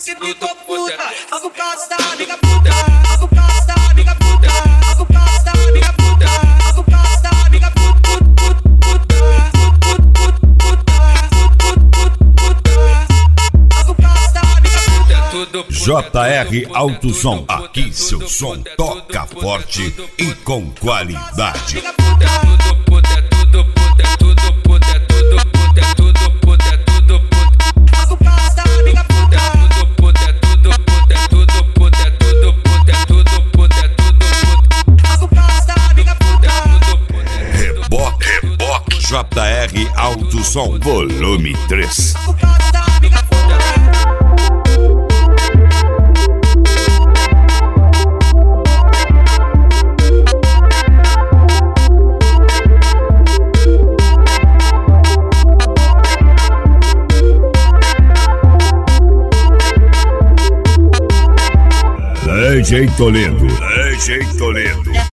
disse que tô puta, faz o caso da amiga puta, faz o caso da amiga puta, faz o caso da amiga puta, faz o caso da amiga puta, puta, faz o caso da amiga puta. JR Alto Som, aqui seu som toca forte e com qualidade. Reboque JR Alto Som, volume 3. DJ Toledo.